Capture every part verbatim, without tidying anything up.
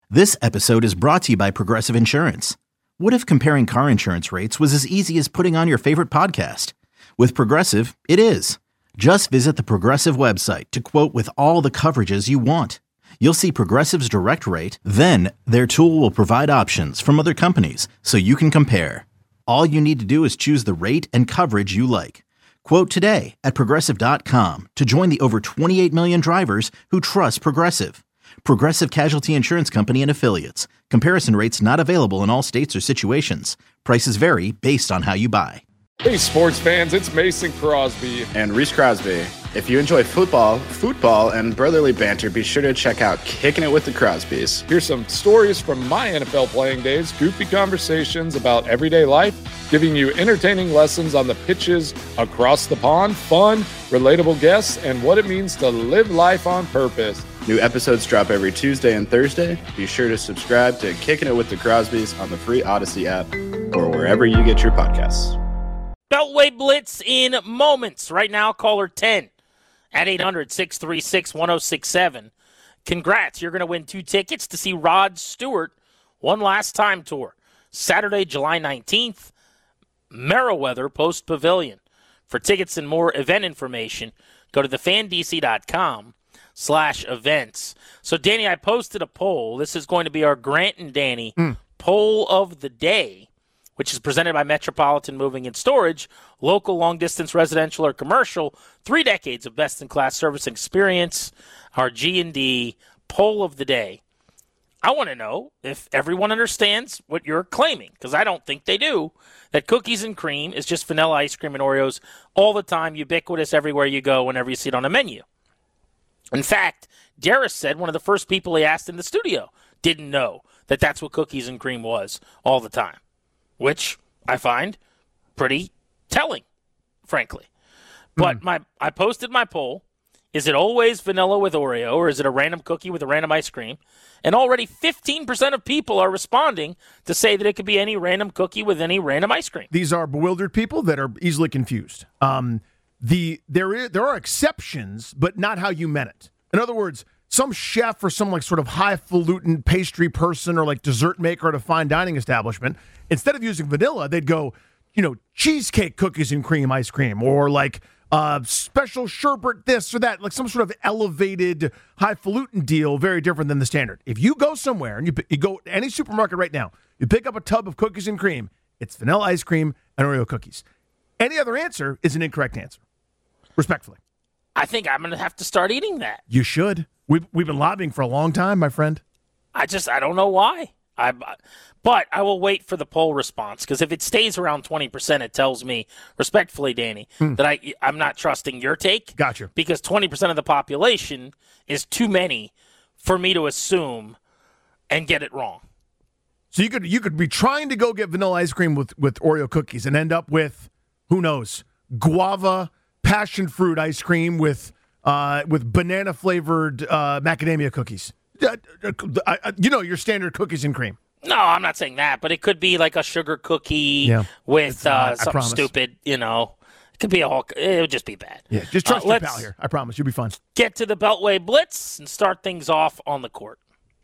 This episode is brought to you by Progressive Insurance. What if comparing car insurance rates was as easy as putting on your favorite podcast? With Progressive, it is. Just visit the Progressive website to quote with all the coverages you want. You'll see Progressive's direct rate, then their tool will provide options from other companies so you can compare. All you need to do is choose the rate and coverage you like. Quote today at progressive dot com to join the over twenty-eight million drivers who trust Progressive. Progressive Casualty Insurance Company and Affiliates. Comparison rates not available in all states or situations. Prices vary based on how you buy. Hey, sports fans, it's Mason Crosby. And Reese Crosby. If you enjoy football, football, and brotherly banter, be sure to check out Kicking It with the Crosbys. Here's some stories from my N F L playing days, goofy conversations about everyday life, giving you entertaining lessons on the pitches across the pond, fun, relatable guests, and what it means to live life on purpose. New episodes drop every Tuesday and Thursday. Be sure to subscribe to Kicking It with the Crosbys on the free Odyssey app or wherever you get your podcasts. Beltway Blitz in moments. Right now, caller ten at eight hundred, six three six, one oh six seven. Congrats, you're going to win two tickets to see Rod Stewart one last time tour. Saturday, July nineteenth, Meriwether Post Pavilion. For tickets and more event information, go to the fan d c dot com slash events. So, Danny, I posted a poll. This is going to be our Grant and Danny mm. poll of the day, which is presented by Metropolitan Moving and Storage, local, long-distance, residential, or commercial, three decades of best-in-class service experience, our G and D poll of the day. I want to know if everyone understands what you're claiming, because I don't think they do, that cookies and cream is just vanilla ice cream and Oreos all the time, ubiquitous everywhere you go, whenever you see it on a menu. In fact, Darius said one of the first people he asked in the studio didn't know that that's what cookies and cream was all the time, which I find pretty telling, frankly. But mm. my I posted my poll. Is it always vanilla with Oreo, or is it a random cookie with a random ice cream? And already fifteen percent of people are responding to say that it could be any random cookie with any random ice cream. These are bewildered people that are easily confused. Um, the there is there are exceptions, but not how you meant it. In other words, some chef or some like sort of highfalutin pastry person or like dessert maker at a fine dining establishment, instead of using vanilla, they'd go, you know, cheesecake cookies and cream ice cream, or like uh, special sherbet this or that, like some sort of elevated highfalutin deal, very different than the standard. If you go somewhere and you, you go to any supermarket right now, you pick up a tub of cookies and cream, it's vanilla ice cream and Oreo cookies. Any other answer is an incorrect answer, respectfully. I think I'm going to have to start eating that. You should. We've, we've been lobbying for a long time, my friend. I just, I don't know why. I, but I will wait for the poll response, because if it stays around twenty percent, it tells me, respectfully, Danny, hmm. that I, I'm not trusting your take. Gotcha. Because twenty percent of the population is too many for me to assume and get it wrong. So you could you could be trying to go get vanilla ice cream with, with Oreo cookies and end up with, who knows, guava passion fruit ice cream with uh, with banana flavored uh, macadamia cookies. Uh, uh, uh, you know, your standard cookies and cream. No, I'm not saying that, but it could be like a sugar cookie yeah, with uh, uh, something stupid, you know. It could be a whole, it would just be bad. Yeah, just trust uh, your pal here. I promise, you'll be fine. Get to the Beltway Blitz and start things off on the court.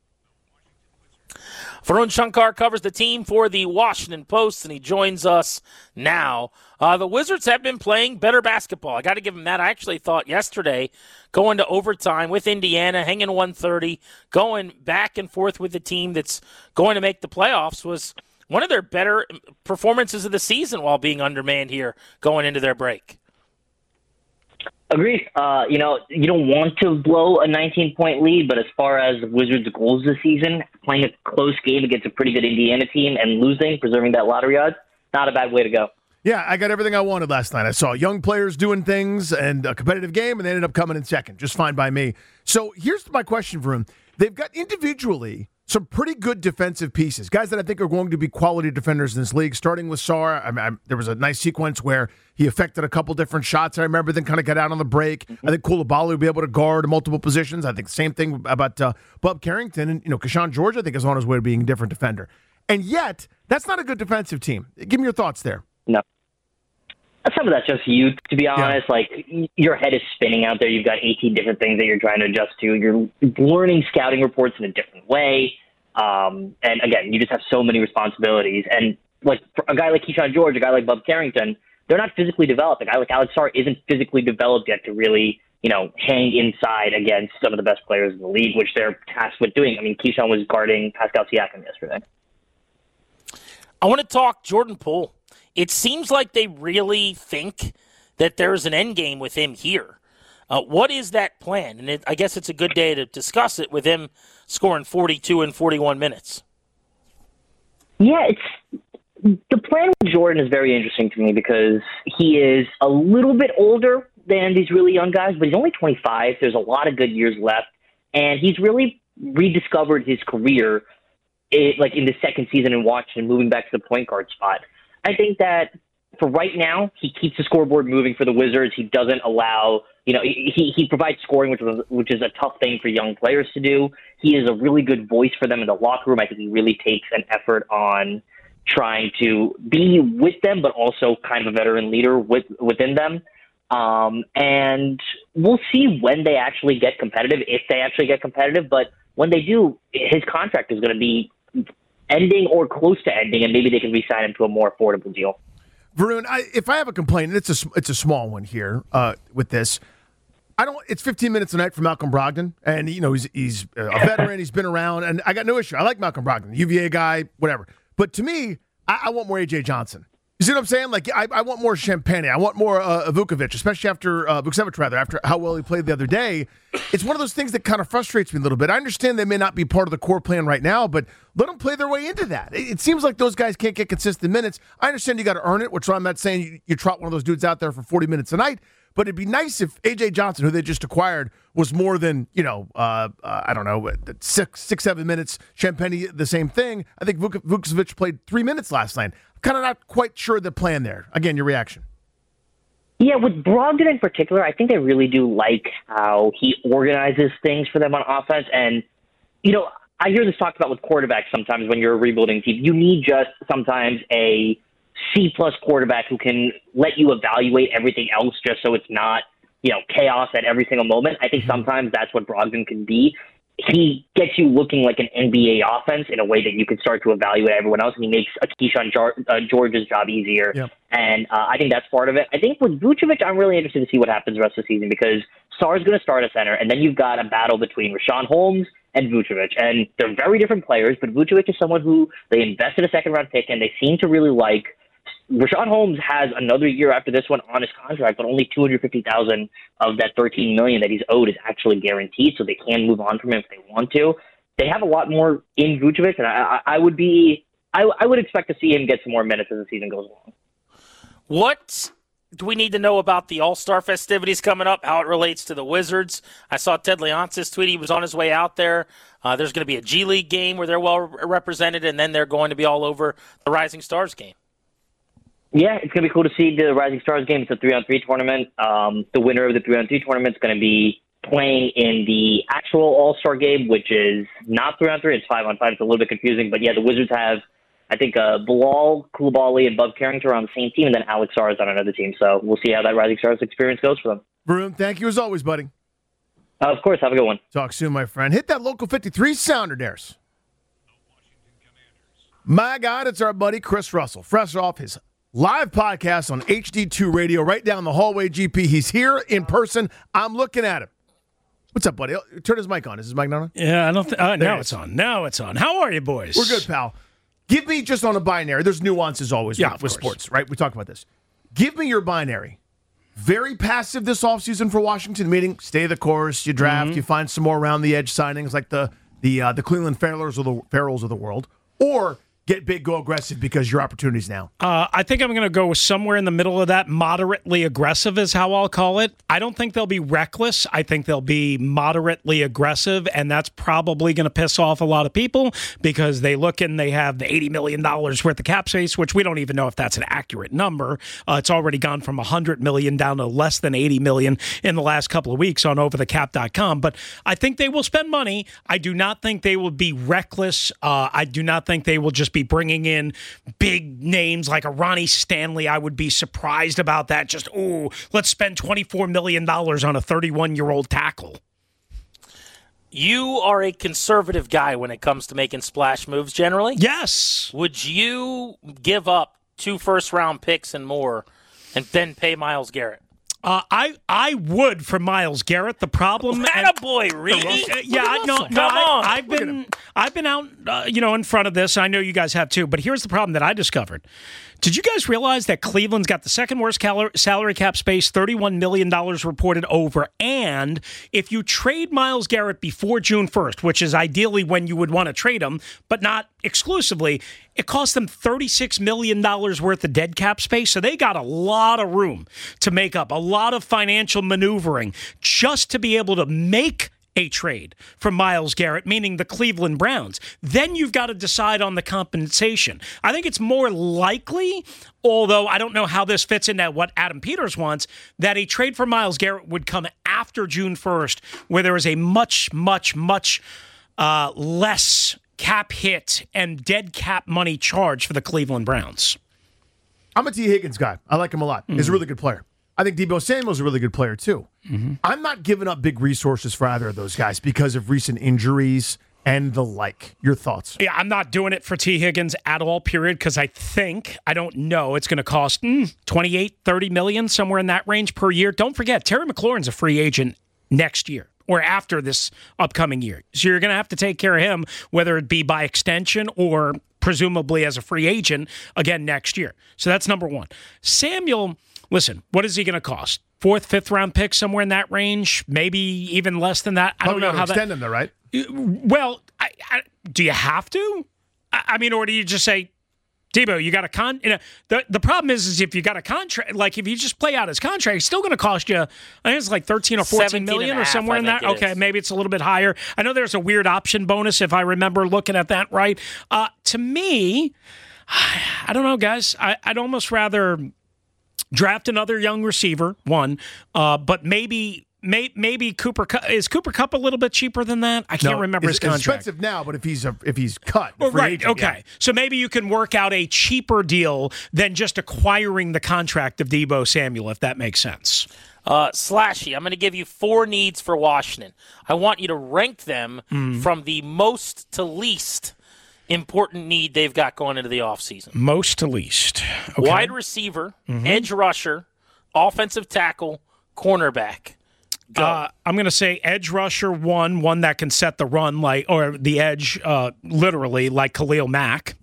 Varun Shankar covers the team for the Washington Post, and he joins us now. Uh, the Wizards have been playing better basketball. I got to give them that. I actually thought yesterday, going to overtime with Indiana, hanging one thirty, going back and forth with the team that's going to make the playoffs, was one of their better performances of the season while being undermanned here going into their break. Agreed. Uh, you know, you don't want to blow a nineteen-point lead, but as far as Wizards' goals this season, playing a close game against a pretty good Indiana team and losing, preserving that lottery odds, not a bad way to go. Yeah, I got everything I wanted last night. I saw young players doing things and a competitive game, and they ended up coming in second. Just fine by me. So here's my question for him. They've got individually some pretty good defensive pieces, guys that I think are going to be quality defenders in this league, starting with Sarr. I mean, I, there was a nice sequence where he affected a couple different shots, I remember, then kind of got out on the break. Mm-hmm. I think Koulibaly will be able to guard multiple positions. I think the same thing about uh, Bob Carrington. And, you know, Keshawn George, I think, is on his way to being a different defender. And yet, that's not a good defensive team. Give me your thoughts there. No. Some of that's just you, to be honest. Yeah. Like, your head is spinning out there. You've got eighteen different things that you're trying to adjust to. You're learning scouting reports in a different way. Um, and again, you just have so many responsibilities. And like for a guy like Keyshawn George, a guy like Bub Carrington, they're not physically developed. A guy like Alex Sarr isn't physically developed yet to really, you know, hang inside against some of the best players in the league, which they're tasked with doing. I mean, Keyshawn was guarding Pascal Siakam yesterday. I want to talk Jordan Poole. It seems like they really think that there's an end game with him here. Uh, what is that plan? And it, I guess it's a good day to discuss it with him scoring forty-two in forty-one minutes. Yeah, it's the plan with Jordan is very interesting to me because he is a little bit older than these really young guys, but he's only twenty-five. There's a lot of good years left, and he's really rediscovered his career, it, like in the second season in Washington, moving back to the point guard spot. I think that for right now, he keeps the scoreboard moving for the Wizards. He doesn't allow, you know, he, he provides scoring, which was, which is a tough thing for young players to do. He is a really good voice for them in the locker room. I think he really takes an effort on trying to be with them, but also kind of a veteran leader with, within them. Um, and we'll see when they actually get competitive, if they actually get competitive. But when they do, his contract is going to be ending or close to ending, and maybe they can re-sign him to a more affordable deal. Varun, I, if I have a complaint, and it's a it's a small one here uh, with this, I don't. It's fifteen minutes a night for Malcolm Brogdon, and you know he's he's a veteran. He's been around, and I got no issue. I like Malcolm Brogdon, U V A guy, whatever. But to me, I, I want more A J Johnson. You see what I'm saying? Like I, I want more Champagne. I want more uh, Vucevic, especially after uh, Vucevic rather after how well he played the other day. It's one of those things that kind of frustrates me a little bit. I understand they may not be part of the core plan right now, but let them play their way into that. It, it seems like those guys can't get consistent minutes. I understand you got to earn it, which I'm not saying you, you trot one of those dudes out there for forty minutes a night. But it'd be nice if A J Johnson, who they just acquired, was more than, you know, uh, uh, I don't know, six, six, seven minutes. Champagne, the same thing. I think Vuk- Vucevic played three minutes last night. Kind of not quite sure the plan there. Again, your reaction. Yeah, with Brogdon in particular, I think they really do like how he organizes things for them on offense. And, you know, I hear this talked about with quarterbacks sometimes when you're a rebuilding team. You need just sometimes a C-plus quarterback who can let you evaluate everything else just so it's not, you know, chaos at every single moment. I think sometimes that's what Brogdon can be. He gets you looking like an N B A offense in a way that you can start to evaluate everyone else, and he makes a Keyshawn Jar- uh, George's job easier. Yep. And uh, I think that's part of it. I think with Vucevic, I'm really interested to see what happens the rest of the season because Sarr's going to start at center, and then you've got a battle between Rashawn Holmes and Vucevic. And they're very different players, but Vucevic is someone who they invested a second-round pick, and they seem to really like. Rashawn Holmes has another year after this one on his contract, but only two hundred fifty thousand dollars of that thirteen million dollars that he's owed is actually guaranteed, so they can move on from him if they want to. They have a lot more in Vucevic, and I, I would be, I, I would expect to see him get some more minutes as the season goes along. What do we need to know about the All-Star festivities coming up, how it relates to the Wizards? I saw Ted Leonsis tweet he was on his way out there. Uh, there's going to be a G League game where they're well represented, and then they're going to be all over the Rising Stars game. Yeah, it's going to be cool to see the Rising Stars game. It's a three-on-three tournament. Um, the winner of the three-on-three tournament is going to be playing in the actual All-Star game, which is not three-on-three. It's five-on-five. It's a little bit confusing. But, yeah, the Wizards have, I think, uh, Bilal Coulibaly and Bub Carrington are on the same team, and then Alex Sarr is on another team. So we'll see how that Rising Stars experience goes for them. Varun, thank you as always, buddy. Uh, of course. Have a good one. Talk soon, my friend. Hit that local fifty-three sounder, Dares. My God, it's our buddy Chris Russell. Fresh off his live podcast on H D two Radio right down the hallway, G P. He's here in person. I'm looking at him. What's up, buddy? Turn his mic on. Is his mic not on? Yeah, I don't think. Uh, now it's on. Now it's on. How are you, boys? We're good, pal. Give me just on a binary. There's nuances always yeah, with, with sports, right? We talk about this. Give me your binary. Very passive this offseason for Washington, meaning stay the course, you draft, mm-hmm. you find some more around the edge signings like the the uh, the Cleveland Farrells of the Farrells of the world, or get big, go aggressive because your opportunities now. Uh, I think I'm going to go somewhere in the middle of that. Moderately aggressive is how I'll call it. I don't think they'll be reckless. I think they'll be moderately aggressive, and that's probably going to piss off a lot of people because they look and they have the eighty million dollars worth of cap space, which we don't even know if that's an accurate number. Uh, it's already gone from one hundred million dollars down to less than eighty million dollars in the last couple of weeks on over the cap dot com. But I think they will spend money. I do not think they will be reckless. Uh, I do not think they will just be bringing in big names like a Ronnie Stanley. I would be surprised about that. Just, ooh, let's spend twenty-four million dollars on a thirty-one-year-old tackle. You are a conservative guy when it comes to making splash moves generally. Yes. Would you give up two first-round picks and more and then pay Myles Garrett? Uh, I I would for Myles Garrett. The problem, attaboy, Reedy. Uh, yeah, I- no, no. Come on. I, I've been I've been out, uh, you know, in front of this. I know you guys have too. But here's the problem that I discovered. Did you guys realize that Cleveland's got the second worst cal- salary cap space, thirty-one million dollars reported over, and if you trade Myles Garrett before June first, which is ideally when you would want to trade him, but not exclusively, it costs them thirty-six million dollars worth of dead cap space, so they got a lot of room to make up, a lot of financial maneuvering just to be able to make a trade for Myles Garrett, meaning the Cleveland Browns. Then you've got to decide on the compensation. I think it's more likely, although I don't know how this fits into what Adam Peters wants, that a trade for Myles Garrett would come after June first, where there is a much, much, much uh, less cap hit and dead cap money charge for the Cleveland Browns. I'm a T. Higgins guy. I like him a lot. Mm-hmm. He's a really good player. I think Deebo Samuel's a really good player, too. Mm-hmm. I'm not giving up big resources for either of those guys because of recent injuries and the like. Your thoughts? Yeah, I'm not doing it for T. Higgins at all, period, because I think, I don't know, it's going to cost mm, twenty-eight, thirty million, somewhere in that range per year. Don't forget, Terry McLaurin's a free agent next year or after this upcoming year. So you're going to have to take care of him, whether it be by extension or presumably as a free agent again next year. So that's number one. Samuel... Listen, what is he going to cost? Fourth, fifth round pick, somewhere in that range, maybe even less than that. I Probably don't know how extend that. Him though, right? Well, I, I, do you have to? I, I mean, or do you just say, Deebo, you got a con? You know, the the problem is, is if you got a contract, like if you just play out his contract, it's still going to cost you. I think it's like thirteen or fourteen million or somewhere in that. Okay, is. Maybe it's a little bit higher. I know there's a weird option bonus if I remember looking at that right. Uh, to me, I don't know, guys. I, I'd almost rather draft another young receiver, one, uh, but maybe may, maybe Cooper Kupp, is Cooper Kupp a little bit cheaper than that? I can't no, remember his it's, contract. It's expensive now, but if he's a, if he's cut, oh, right? agent, okay, yeah. So maybe you can work out a cheaper deal than just acquiring the contract of Deebo Samuel, if that makes sense. Uh, Slashy, I'm going to give you four needs for Washington. I want you to rank them mm. from the most to least important need they've got going into the offseason. Most to least. Okay. Wide receiver, mm-hmm. edge rusher, offensive tackle, cornerback. Uh, I'm going to say edge rusher, one, one that can set the run, like, or the edge, uh, literally, like Khalil Mack.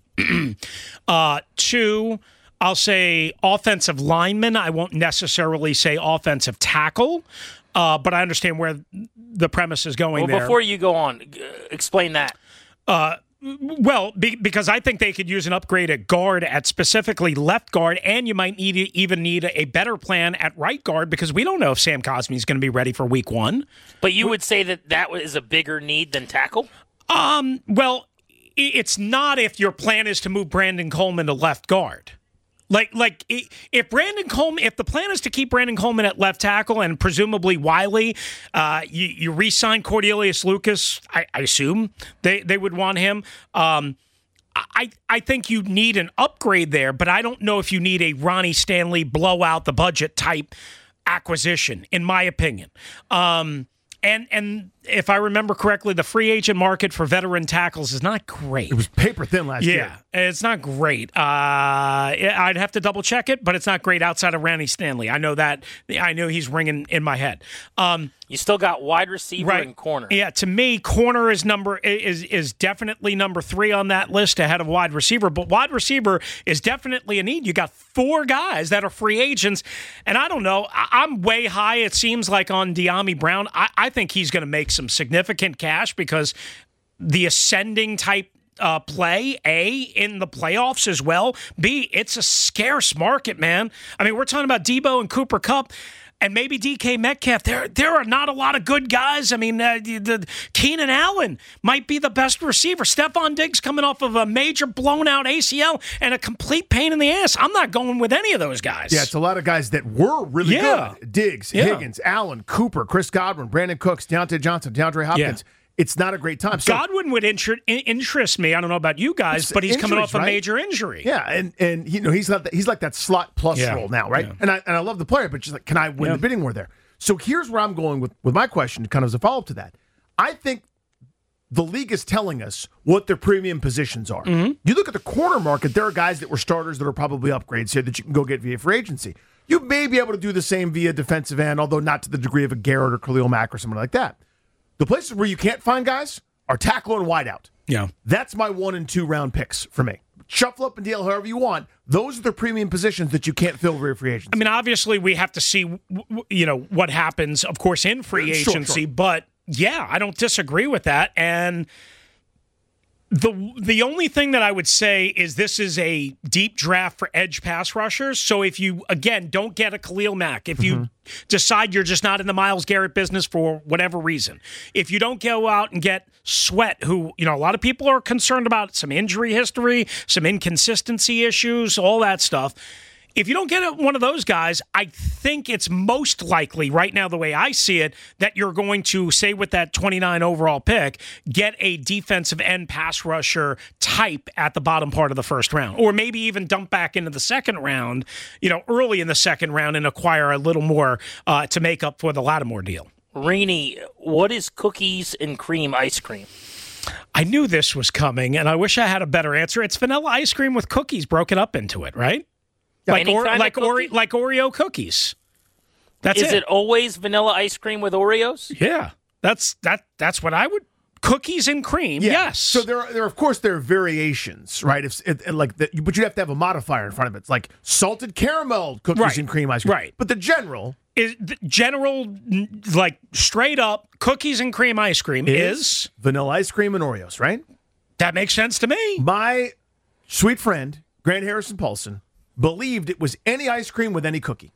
uh, two, I'll say offensive lineman. I won't necessarily say offensive tackle, uh, but I understand where the premise is going well, there. Before you go on, uh, explain that. Uh, Well, be, because I think they could use an upgrade at guard, at specifically left guard, and you might need even need a better plan at right guard because we don't know if Sam Cosmi is going to be ready for week one. But you would say that that is a bigger need than tackle? Um. Well, it's not if your plan is to move Brandon Coleman to left guard. Like, like if Brandon Coleman, if the plan is to keep Brandon Coleman at left tackle and presumably Wiley, uh, you, you re-sign Cordelius Lucas, I, I assume they, they would want him. Um, I I think you need an upgrade there, but I don't know if you need a Ronnie Stanley blow out the budget type acquisition, in my opinion. Um, and and if I remember correctly, the free agent market for veteran tackles is not great. It was paper thin last yeah, year. Yeah, it's not great. Uh, I'd have to double check it, but it's not great outside of Ronnie Stanley. I know that. I know he's ringing in my head. Um, you still got wide receiver right. and corner. Yeah, to me, corner is number is is definitely number three on that list ahead of wide receiver. But wide receiver is definitely a need. You got four guys that are free agents, and I don't know. I, I'm way high. It seems like on De'Ami Brown. I, I think he's going to make some significant cash because the ascending type uh, play, A, in the playoffs as well. B, it's a scarce market, man. I mean, we're talking about Deebo and Cooper Kupp and maybe D K Metcalf. There there are not a lot of good guys. I mean, uh, the, the Keenan Allen might be the best receiver. Stephon Diggs coming off of a major blown-out A C L and a complete pain in the ass. I'm not going with any of those guys. Yeah, it's a lot of guys that were really yeah. good. Diggs, yeah. Higgins, Allen, Cooper, Chris Godwin, Brandon Cooks, Deontay Johnson, DeAndre Hopkins. Yeah. It's not a great time. So, Godwin would inter- interest me. I don't know about you guys, but he's coming off a right? major injury. Yeah, and and you know he's not that, he's like that slot plus yeah. role now, right? Yeah. And I and I love the player, but just like, can I win yeah. the bidding war there? So here's where I'm going with with my question, kind of as a follow up to that. I think the league is telling us what their premium positions are. Mm-hmm. You look at the corner market, there are guys that were starters that are probably upgrades here that you can go get via free agency. You may be able to do the same via defensive end, although not to the degree of a Garrett or Khalil Mack or someone like that. The places where you can't find guys are tackle and wideout. Yeah. That's my one and two round picks for me. Shuffle up and deal however you want. Those are the premium positions that you can't fill via free agency. I mean, obviously, we have to see, you know, what happens, of course, in free agency. Sure, sure. But, yeah, I don't disagree with that. And the the only thing that I would say is this is a deep draft for edge pass rushers. So if you, again, don't get a Khalil Mack, if you mm-hmm. decide you're just not in the Myles Garrett business for whatever reason, if you don't go out and get Sweat, who, you know, a lot of people are concerned about some injury history, some inconsistency issues, all that stuff. If you don't get one of those guys, I think it's most likely right now, the way I see it, that you're going to, say with that twenty-nine overall pick, get a defensive end pass rusher type at the bottom part of the first round. Or maybe even dump back into the second round, you know, early in the second round and acquire a little more uh, to make up for the Lattimore deal. Rainey, what is cookies and cream ice cream? I knew this was coming, and I wish I had a better answer. It's vanilla ice cream with cookies broken up into it, right? Like or, like Ore, like Oreo cookies. That's Is it. it always vanilla ice cream with Oreos? Yeah, that's that. That's what I would. Cookies and cream. Yeah. Yes. So there, are, there of course, there are variations, right? If it, like, the, but you have to have a modifier in front of it. It's like salted caramel cookies right. and cream ice cream. Right. But the general is the general, like straight up cookies and cream ice cream is, is vanilla ice cream and Oreos. Right. That makes sense to me. My sweet friend Grant Harrison Paulson believed it was any ice cream with any cookie.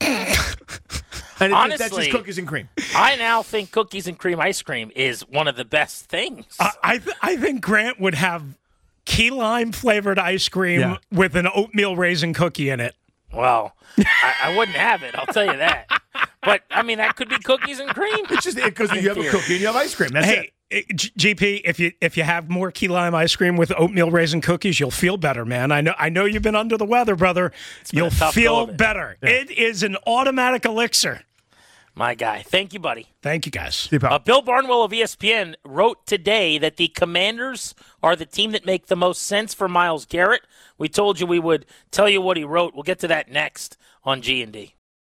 And it, Honestly, that's just cookies and cream. I now think cookies and cream ice cream is one of the best things. Uh, I th- I think Grant would have key lime flavored ice cream yeah. with an oatmeal raisin cookie in it. Well, I, I wouldn't have it. I'll tell you that. But I mean, that could be cookies and cream. It's just because you have a cookie and you have ice cream. That's hey, it. G P, if you if you have more key lime ice cream with oatmeal raisin cookies, you'll feel better, man. I know I know you've been under the weather, brother. You'll feel better. Yeah. It is an automatic elixir. My guy. Thank you, buddy. Thank you, guys. Uh, Bill Barnwell of E S P N wrote today that the Commanders are the team that make the most sense for Myles Garrett. We told you we would tell you what he wrote. We'll get to that next on G and D.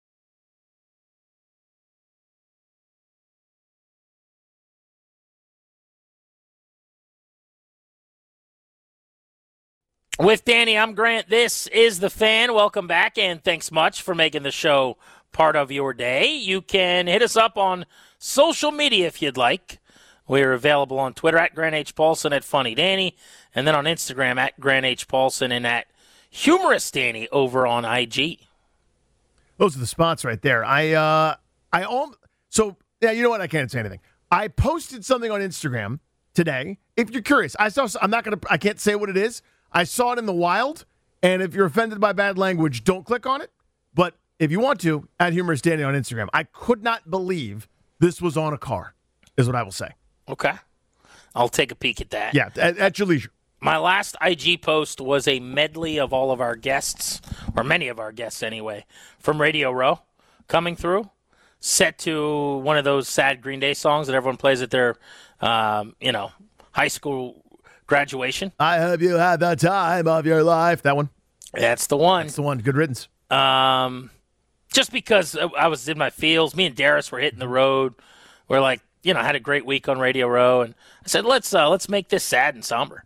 With Danny, I'm Grant. This is The Fan. Welcome back, and thanks much for making the show part of your day. You can hit us up on social media if you'd like. We're available on Twitter at Grant H. Paulson, at Funny Danny, and then on Instagram at Grant H. Paulson and at Humorous Danny over on I G. Those are the spots right there. I, uh, I, om- so, yeah, you know what? I can't say anything. I posted something on Instagram today. If you're curious, I saw, I'm not going to, I can't say what it is. I saw it in the wild, and if you're offended by bad language, don't click on it. But if you want to, at Humorous Danny on Instagram. I could not believe this was on a car, is what I will say. Okay. I'll take a peek at that. Yeah, at, at your leisure. My last I G post was a medley of all of our guests, or many of our guests anyway, from Radio Row coming through, set to one of those sad Green Day songs that everyone plays at their, um, you know, high school graduation. I hope you had the time of your life. That one. That's the one. That's the one. Good riddance. Um, just because I was in my feels, me and Darius were hitting the road. We're like, you know, had a great week on Radio Row, and I said, let's uh, let's make this sad and somber.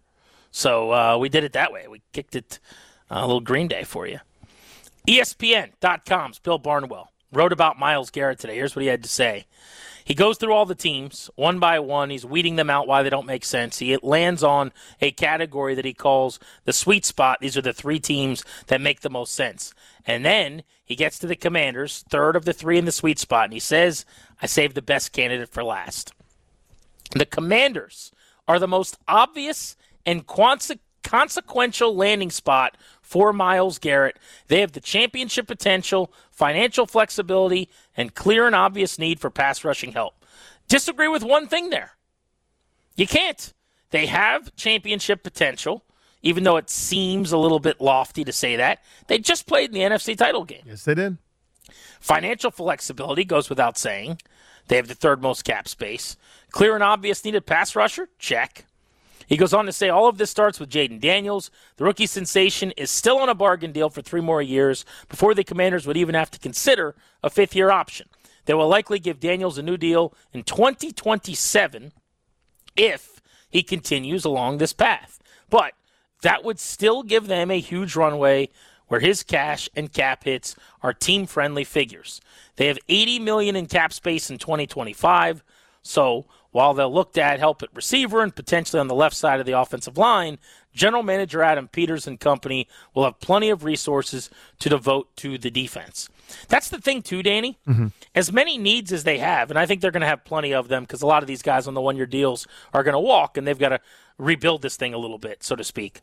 So uh, we did it that way. We kicked it uh, a little Green Day for you. E S P N dot com's Bill Barnwell wrote about Myles Garrett today. Here's what he had to say. He goes through all the teams one by one. He's weeding them out why they don't make sense. He lands on a category that he calls the sweet spot. These are the three teams that make the most sense. And then he gets to the Commanders, third of the three in the sweet spot, and he says, I saved the best candidate for last. The Commanders are the most obvious and conse- consequential landing spot for Myles Garrett. They have the championship potential, financial flexibility, and clear and obvious need for pass rushing help. Disagree with one thing there. You can't. They have championship potential, even though it seems a little bit lofty to say that. They just played in the N F C title game. Yes, they did. Financial flexibility goes without saying. They have the third most cap space. Clear and obvious needed pass rusher? Check. He goes on to say all of this starts with Jaden Daniels. The rookie sensation is still on a bargain deal for three more years before the Commanders would even have to consider a fifth-year option. They will likely give Daniels a new deal in twenty twenty-seven if he continues along this path. But that would still give them a huge runway where his cash and cap hits are team-friendly figures. They have eighty million dollars in cap space in twenty twenty-five, so while they'll look to add help at receiver and potentially on the left side of the offensive line, General Manager Adam Peters and company will have plenty of resources to devote to the defense. That's the thing, too, Danny. Mm-hmm. As many needs as they have, and I think they're going to have plenty of them because a lot of these guys on the one-year deals are going to walk, and they've got to rebuild this thing a little bit, so to speak.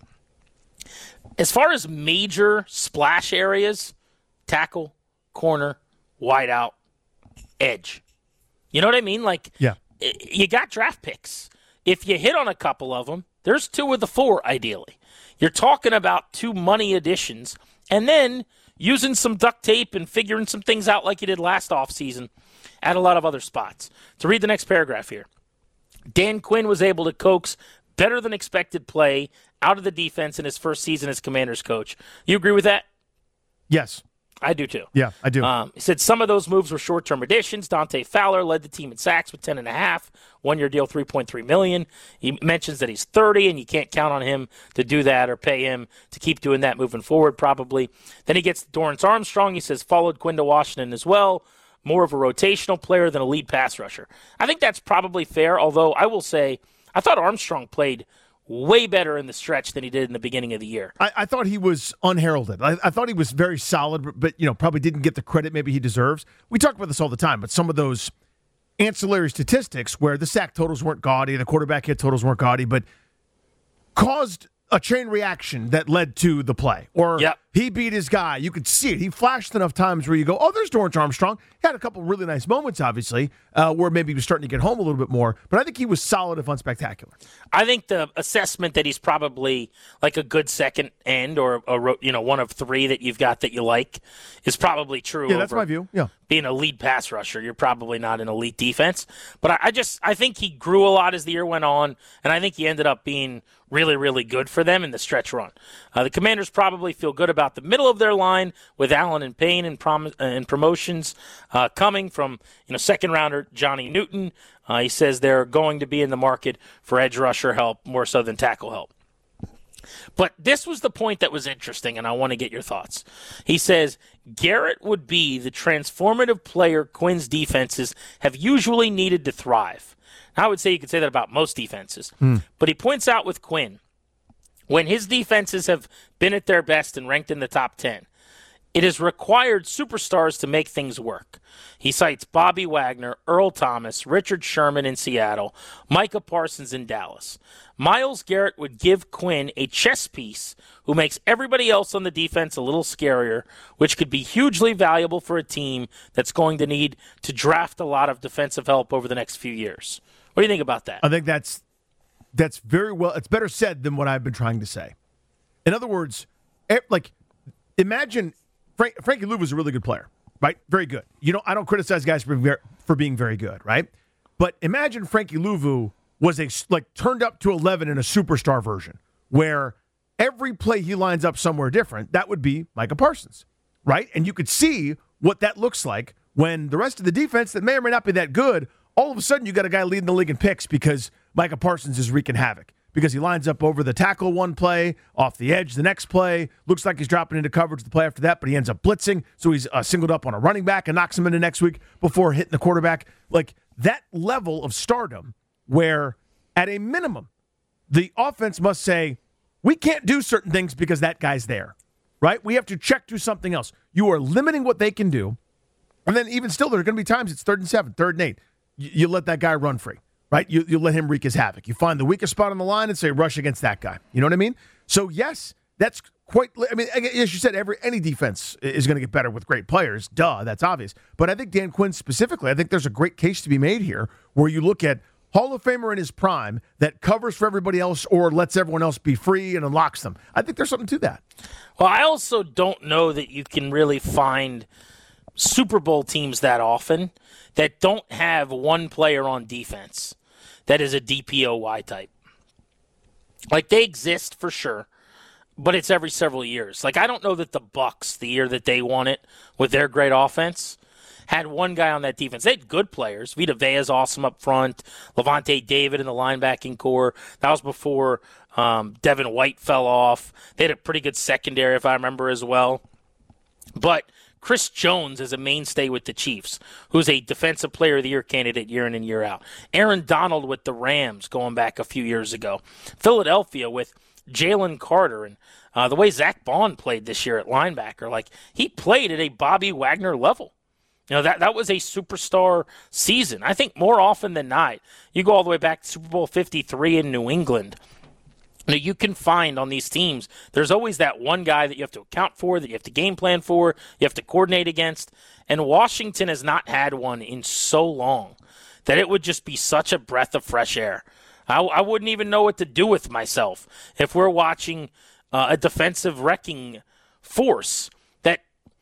As far as major splash areas, tackle, corner, wideout, edge. You know what I mean? Like, yeah. You got draft picks. If you hit on a couple of them, there's two of the four, ideally. You're talking about two money additions, and then using some duct tape and figuring some things out like you did last offseason at a lot of other spots. To read the next paragraph here. Dan Quinn was able to coax better than expected play out of the defense in his first season as Commanders coach. You agree with that? Yes. I do too. Yeah, I do. Um, he said some of those moves were short-term additions. Dante Fowler led the team in sacks with ten and a half, one-year deal, three point three million dollars. He mentions that he's thirty, and you can't count on him to do that or pay him to keep doing that moving forward, probably. Then he gets Dorrance Armstrong. He says followed Quinn to Washington as well. More of a rotational player than a lead pass rusher. I think that's probably fair, although I will say I thought Armstrong played way better in the stretch than he did in the beginning of the year. I, I thought he was unheralded. I, I thought he was very solid, but you know, probably didn't get the credit maybe he deserves. We talk about this all the time, but some of those ancillary statistics where the sack totals weren't gaudy, the quarterback hit totals weren't gaudy, but caused a chain reaction that led to the play. Or yep. he beat his guy. You could see it. He flashed enough times where you go, oh, there's Dorrance Armstrong. He had a couple really nice moments, obviously, uh, where maybe he was starting to get home a little bit more. But I think he was solid if unspectacular. I think the assessment that he's probably like a good second end or a, you know one of three that you've got that you like is probably true. Yeah, that's my view. Yeah, being a lead pass rusher, you're probably not an elite defense. But I, I just I think he grew a lot as the year went on, and I think he ended up being really, really good for them in the stretch run. Uh, the Commanders probably feel good about the middle of their line with Allen and Payne and, prom- and promotions uh, coming from you know second rounder Johnny Newton. Uh, he says they're going to be in the market for edge rusher help more so than tackle help. But this was the point that was interesting, and I want to get your thoughts. He says Garrett would be the transformative player Quinn's defenses have usually needed to thrive. I would say you could say that about most defenses. Mm. But he points out with Quinn, when his defenses have been at their best and ranked in the top ten, it has required superstars to make things work. He cites Bobby Wagner, Earl Thomas, Richard Sherman in Seattle, Micah Parsons in Dallas. Myles Garrett would give Quinn a chess piece who makes everybody else on the defense a little scarier, which could be hugely valuable for a team that's going to need to draft a lot of defensive help over the next few years. What do you think about that? I think that's that's very well. It's better said than what I've been trying to say. In other words, like imagine Frank, Frankie Lou was a really good player, right? Very good. You know, I don't criticize guys for being, for being very good, right? But imagine Frankie Louvu was a like turned up to eleven in a superstar version, where every play he lines up somewhere different. That would be Micah Parsons, right? And you could see what that looks like when the rest of the defense that may or may not be that good. All of a sudden, you got a guy leading the league in picks because Micah Parsons is wreaking havoc. Because he lines up over the tackle one play, off the edge the next play, looks like he's dropping into coverage the play after that, but he ends up blitzing, so he's uh, singled up on a running back and knocks him into next week before hitting the quarterback. Like, that level of stardom where, at a minimum, the offense must say, we can't do certain things because that guy's there, right? We have to check to something else. You are limiting what they can do, and then even still, there are going to be times it's third and seven, third and eight. You let that guy run free, right? You you let him wreak his havoc. You find the weakest spot on the line and say, rush against that guy. You know what I mean? So, yes, that's quite – I mean, as you said, every any defense is going to get better with great players. Duh, that's obvious. But I think Dan Quinn specifically, I think there's a great case to be made here where you look at Hall of Famer in his prime that covers for everybody else or lets everyone else be free and unlocks them. I think there's something to that. Well, I also don't know that you can really find – Super Bowl teams that often that don't have one player on defense that is a D P O Y type. Like, they exist for sure, but it's every several years. Like, I don't know that the Bucs, the year that they won it with their great offense, had one guy on that defense. They had good players. Vita Vea is awesome up front. Levante David in the linebacking core. That was before um, Devin White fell off. They had a pretty good secondary, if I remember as well. But Chris Jones is a mainstay with the Chiefs, who's a Defensive Player of the Year candidate year in and year out. Aaron Donald with the Rams going back a few years ago. Philadelphia with Jalen Carter and uh, the way Zach Bond played this year at linebacker. Like, he played at a Bobby Wagner level. You know, that, that was a superstar season. I think more often than not, you go all the way back to Super Bowl fifty-three in New England. You know, you can find on these teams, there's always that one guy that you have to account for, that you have to game plan for, you have to coordinate against. And Washington has not had one in so long that it would just be such a breath of fresh air. I, I wouldn't even know what to do with myself if we're watching uh, a defensive wrecking force that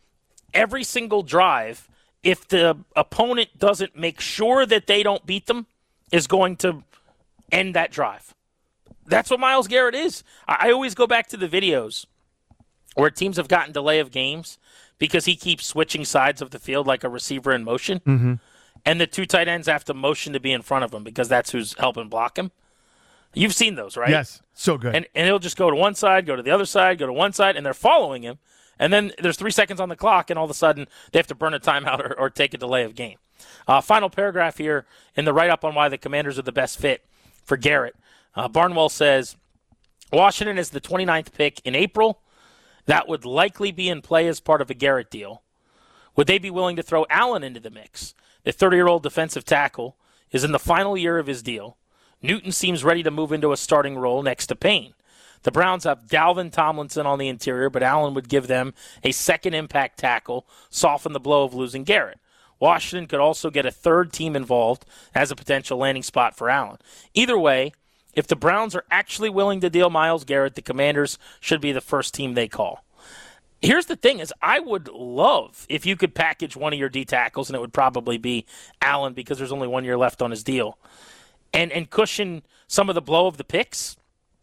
every single drive, if the opponent doesn't make sure that they don't beat them, is going to end that drive. That's what Myles Garrett is. I always go back to the videos where teams have gotten delay of games because he keeps switching sides of the field like a receiver in motion. Mm-hmm. And the two tight ends have to motion to be in front of him because that's who's helping block him. You've seen those, right? Yes, so good. And, and he'll just go to one side, go to the other side, go to one side, and they're following him. And then there's three seconds on the clock, and all of a sudden they have to burn a timeout or, or take a delay of game. Uh, final paragraph here in the write-up on why the Commanders are the best fit for Garrett. Uh, Barnwell says, Washington is the twenty-ninth pick in April. That would likely be in play as part of a Garrett deal. Would they be willing to throw Allen into the mix? The thirty-year-old defensive tackle is in the final year of his deal. Newton seems ready to move into a starting role next to Payne. The Browns have Dalvin Tomlinson on the interior, but Allen would give them a second impact tackle, soften the blow of losing Garrett. Washington could also get a third team involved as a potential landing spot for Allen. Either way, if the Browns are actually willing to deal Myles Garrett, the Commanders should be the first team they call. Here's the thing is I would love if you could package one of your D tackles, and it would probably be Allen because there's only one year left on his deal, and, and cushion some of the blow of the picks.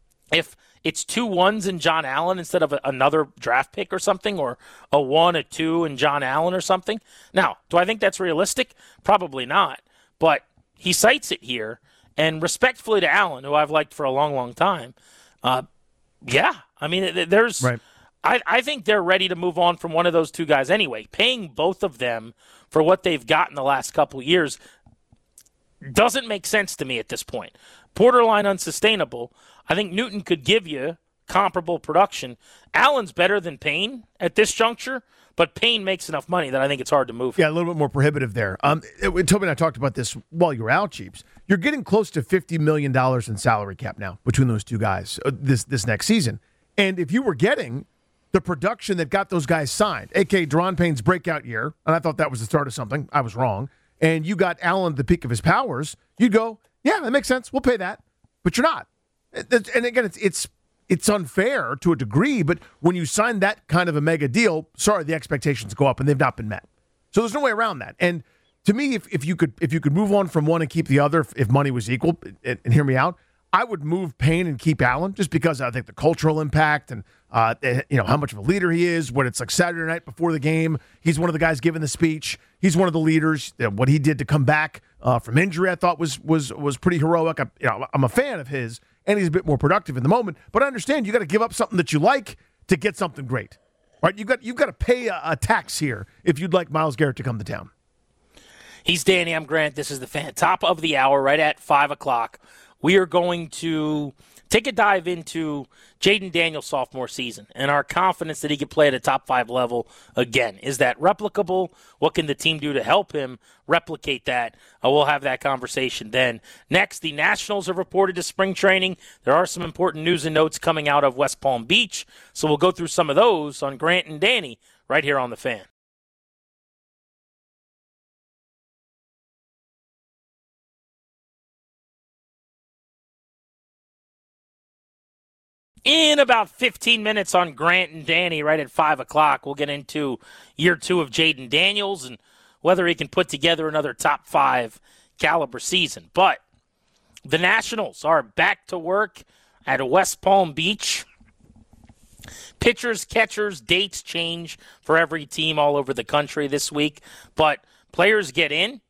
If it's two ones in John Allen instead of a, another draft pick or something, or a one, a two, and John Allen or something. Now, do I think that's realistic? Probably not. But he cites it here, and respectfully to Allen, who I've liked for a long, long time, uh, yeah. I mean, there's right. I, I think they're ready to move on from one of those two guys anyway. Paying both of them for what they've got in the last couple years doesn't make sense to me at this point. Borderline unsustainable. I think Newton could give you comparable production. Allen's better than Payne at this juncture, but Payne makes enough money that I think it's hard to move. Yeah, a little bit more prohibitive there. Um, it, Toby and I talked about this while you were out, Cheeps. You're getting close to fifty million dollars in salary cap now between those two guys uh, this this next season. And if you were getting the production that got those guys signed, a k a. Daron Payne's breakout year, and I thought that was the start of something. I was wrong. And you got Allen at the peak of his powers, you'd go, yeah, that makes sense. We'll pay that. But you're not. And again, it's it's it's unfair to a degree, but when you sign that kind of a mega deal, sorry, the expectations go up, and they've not been met. So there's no way around that. And to me, if, if you could if you could move on from one and keep the other, if, if money was equal, and, and hear me out, I would move Payne and keep Allen, just because I think the cultural impact and uh, you know how much of a leader he is. When it's like Saturday night before the game, he's one of the guys giving the speech. He's one of the leaders. What he did to come back uh, from injury, I thought was was was pretty heroic. I, you know, I'm a fan of his, and he's a bit more productive in the moment. But I understand you got to give up something that you like to get something great, right? You got you got to pay a, a tax here if you'd like Myles Garrett to come to town. He's Danny. I'm Grant. This is the fan. Top of the hour, right at five o'clock. We are going to take a dive into Jayden Daniels' sophomore season and our confidence that he could play at a top five level again. Is that replicable? What can the team do to help him replicate that? Uh, we'll have that conversation then. Next, the Nationals have reported to spring training. There are some important news and notes coming out of West Palm Beach, so we'll go through some of those on Grant and Danny right here on The Fan. In about fifteen minutes on Grant and Danny, right at five o'clock, we'll get into year two of Jaden Daniels and whether he can put together another top five caliber season. But the Nationals are back to work at West Palm Beach. Pitchers, catchers, dates change for every team all over the country this week, but players get in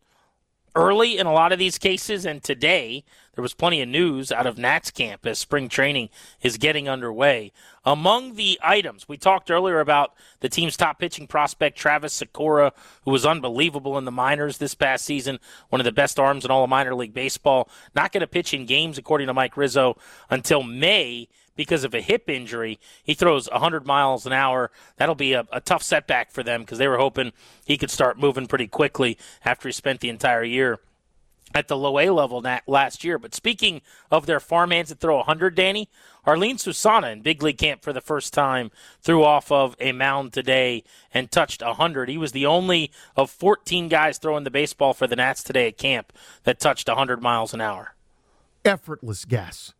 early in a lot of these cases, and today there was plenty of news out of Nats camp as spring training is getting underway. Among the items, we talked earlier about the team's top pitching prospect, Travis Sikora, who was unbelievable in the minors this past season, one of the best arms in all of minor league baseball. Not going to pitch in games, according to Mike Rizzo, until May because of a hip injury. He throws one hundred miles an hour. That'll be a, a tough setback for them because they were hoping he could start moving pretty quickly after he spent the entire year at the low A level last year. But speaking of their farmhands that throw one hundred, Danny, Arlene Susana in big league camp for the first time threw off of a mound today and touched one hundred. He was the only of fourteen guys throwing the baseball for the Nats today at camp that touched one hundred miles an hour. Effortless gas.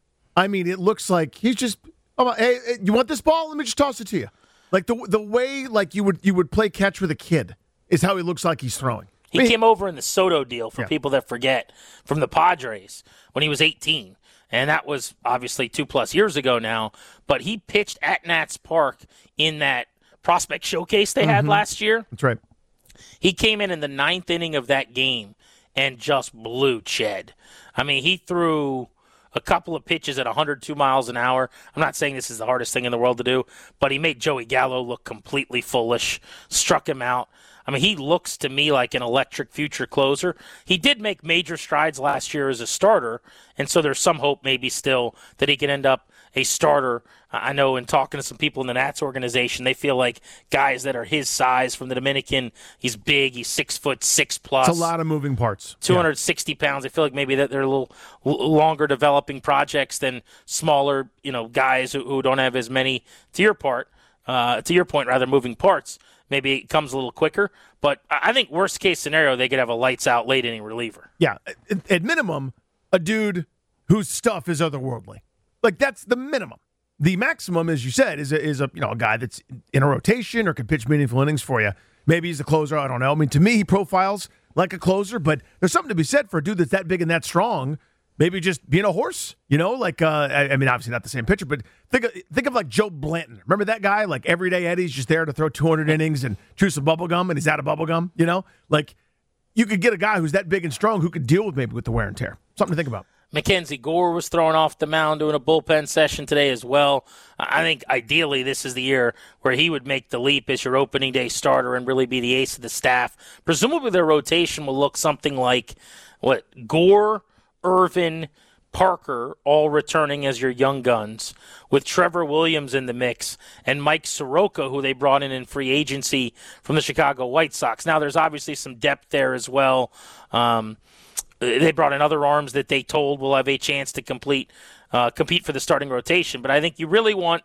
I mean, it looks like he's just, oh, hey, you want this ball? Let me just toss it to you. Like the the way like you would you would play catch with a kid is how he looks like he's throwing. He I mean, came over in the Soto deal for yeah. people that forget from the Padres when he was eighteen. And that was obviously two plus years ago now. But he pitched at Nats Park in that prospect showcase they mm-hmm. had last year. That's right. He came in in the ninth inning of that game and just blew Ched. I mean, he threw a couple of pitches at one hundred two miles an hour. I'm not saying this is the hardest thing in the world to do, but he made Joey Gallo look completely foolish, struck him out. I mean, he looks to me like an electric future closer. He did make major strides last year as a starter, and so there's some hope maybe still that he can end up a starter. I know in talking to some people in the Nats organization, they feel like guys that are his size from the Dominican, he's big, he's six foot six plus. It's a lot of moving parts. two hundred sixty yeah. pounds. I feel like maybe that they're a little longer developing projects than smaller, you know, guys who, who don't have as many, to your part, uh, to your point, rather, moving parts. Maybe it comes a little quicker, but I think worst case scenario, they could have a lights out late inning reliever. Yeah, at, at minimum, a dude whose stuff is otherworldly. Like that's the minimum. The maximum, as you said, is a, is a you know a guy that's in a rotation or can pitch meaningful innings for you. Maybe he's a closer. I don't know. I mean, to me, he profiles like a closer, but there's something to be said for a dude that's that big and that strong. Maybe just being a horse, you know, like, uh, I, I mean, obviously not the same pitcher, but think of, think of like Joe Blanton. Remember that guy? Like everyday Eddie's just there to throw two hundred innings and chew some bubble gum, and he's out of bubble gum, you know? Like you could get a guy who's that big and strong who could deal with maybe with the wear and tear. Something to think about. Mackenzie Gore was thrown off the mound doing a bullpen session today as well. I think ideally this is the year where he would make the leap as your opening day starter and really be the ace of the staff. Presumably their rotation will look something like, what, Gore, Irvin, Parker all returning as your young guns, with Trevor Williams in the mix and Mike Soroka, who they brought in in free agency from the Chicago White Sox. Now, there's obviously some depth there as well. Um, they brought in other arms that they told will have a chance to complete uh, compete for the starting rotation. But I think you really want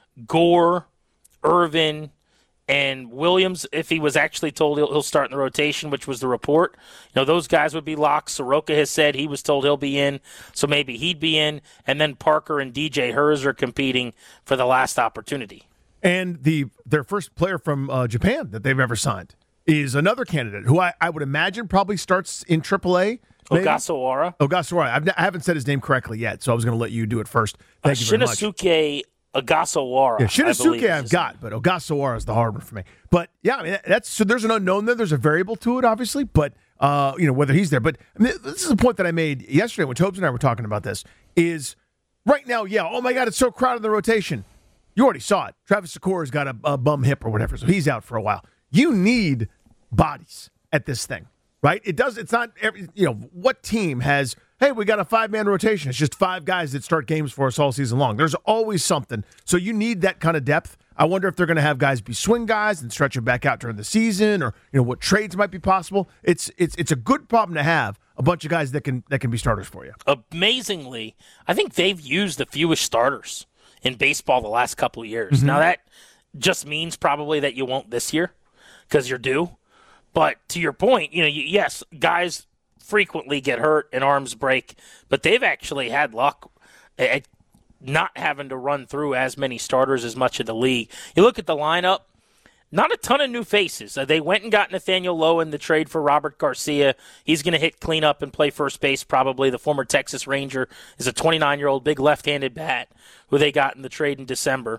Gore, Irvin, and Williams, if he was actually told he'll, he'll start in the rotation, which was the report. You know, those guys would be locked. Soroka has said he was told he'll be in, so maybe he'd be in. And then Parker and D J Herz are competing for the last opportunity. And the their first player from uh, Japan that they've ever signed is another candidate who I, I would imagine probably starts in triple A. Ogasawara. Ogasawara. I've, I haven't said his name correctly yet, so I was going to let you do it first. Thank uh, you very much. Shinosuke Ogasawara. Yeah, Shinosuke I've got, but Ogasawara is the hard one for me. But yeah, I mean that's so there's an unknown there. There's a variable to it, obviously, but uh, you know whether he's there. But I mean, this is a point that I made yesterday when Tobes and I were talking about this. Is right now, yeah. Oh my God, it's so crowded in the rotation. You already saw it. Travis Sikora's got a, a bum hip or whatever, so he's out for a while. You need bodies at this thing, right? It does. It's not every. You know what team has. Hey, we got a five-man rotation. It's just five guys that start games for us all season long. There's always something. So you need that kind of depth. I wonder if they're going to have guys be swing guys and stretch them back out during the season, or you know what trades might be possible. It's it's it's a good problem to have, a bunch of guys that can that can be starters for you. Amazingly, I think they've used the fewest starters in baseball the last couple of years. Mm-hmm. Now that just means probably that you won't this year because you're due. But to your point, you know, yes, guys frequently get hurt and arms break, but they've actually had luck at not having to run through as many starters as much of the league. You look at the lineup, not a ton of new faces. Uh, they went and got Nathaniel Lowe in the trade for Robert Garcia. He's going to hit cleanup and play first base probably. The former Texas Ranger is a twenty-nine-year-old big left-handed bat who they got in the trade in December.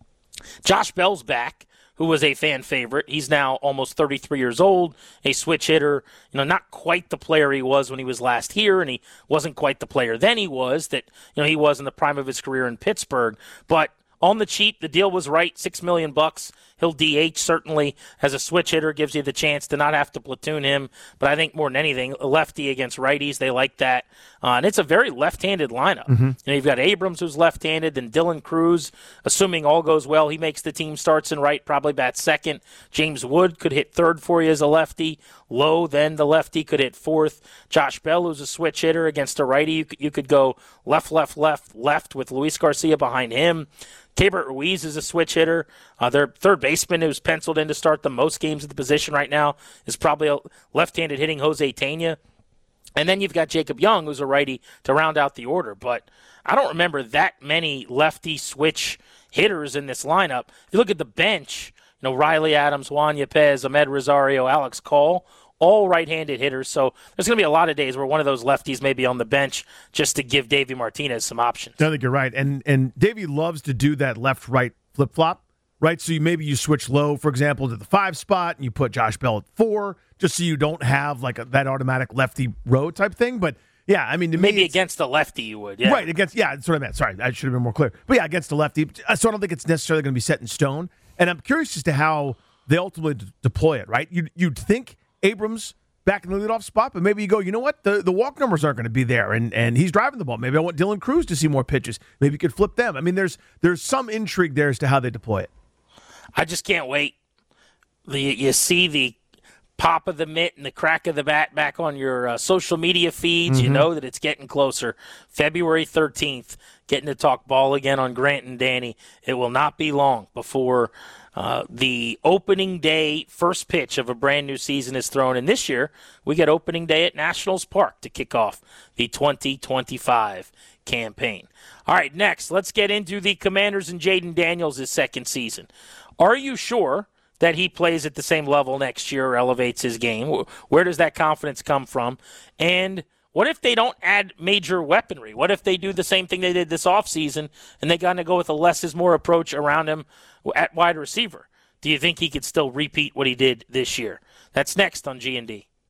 Josh Bell's back, who was a fan favorite. He's now almost thirty-three years old, a switch hitter. You know, not quite the player he was when he was last here, and he wasn't quite the player then he was that, you know, he was in the prime of his career in Pittsburgh. But on the cheap, the deal was right, six million bucks. He'll D H certainly as a switch hitter, gives you the chance to not have to platoon him. But I think more than anything, a lefty against righties, they like that. Uh, and it's a very left-handed lineup. Mm-hmm. You know, you've got Abrams, who's left-handed, then Dylan Cruz, assuming all goes well, he makes the team, starts in right, probably bats second. James Wood could hit third for you as a lefty. Low, then the lefty could hit fourth. Josh Bell, who's a switch hitter against a righty, you could, you could go left, left, left, left with Luis Garcia behind him. Keibert Ruiz is a switch hitter. Uh, their third baseman, who's penciled in to start the most games at the position right now, is probably a left-handed hitting Jose Tena. And then you've got Jacob Young, who's a righty, to round out the order. But I don't remember that many lefty switch hitters in this lineup. If you look at the bench, you know, Riley Adams, Juan Yepez, Ahmed Rosario, Alex Call, all right-handed hitters. So there's going to be a lot of days where one of those lefties may be on the bench just to give Davey Martinez some options. I think you're right. And and Davey loves to do that left-right flip-flop, right? So you maybe you switch Low, for example, to the five spot, and you put Josh Bell at four, just so you don't have like a, that automatic lefty row type thing. But, yeah, I mean, to maybe me, against a lefty you would. Yeah. Right, against, yeah, that's what I meant. Sorry, I should have been more clear. But, yeah, against a lefty. So I don't think it's necessarily going to be set in stone. And I'm curious as to how they ultimately d- deploy it, right? You'd, you'd think Abrams back in the leadoff spot, but maybe you go, you know what, the, the walk numbers aren't going to be there, and, and he's driving the ball. Maybe I want Dylan Cruz to see more pitches. Maybe you could flip them. I mean, there's there's some intrigue there as to how they deploy it. I just can't wait. The, you see the pop of the mitt and the crack of the bat back on your uh, social media feeds. Mm-hmm. You know that it's getting closer. February thirteenth, getting to talk ball again on Grant and Danny. It will not be long before Uh, the opening day first pitch of a brand new season is thrown. And this year, we get opening day at Nationals Park to kick off the twenty twenty-five campaign. All right, next, let's get into the Commanders and Jaden Daniels' second season. Are you sure that he plays at the same level next year or elevates his game? Where does that confidence come from? And what if they don't add major weaponry? What if they do the same thing they did this offseason and they got to go with a less is more approach around him at wide receiver? Do you think he could still repeat what he did this year? That's next on G and D.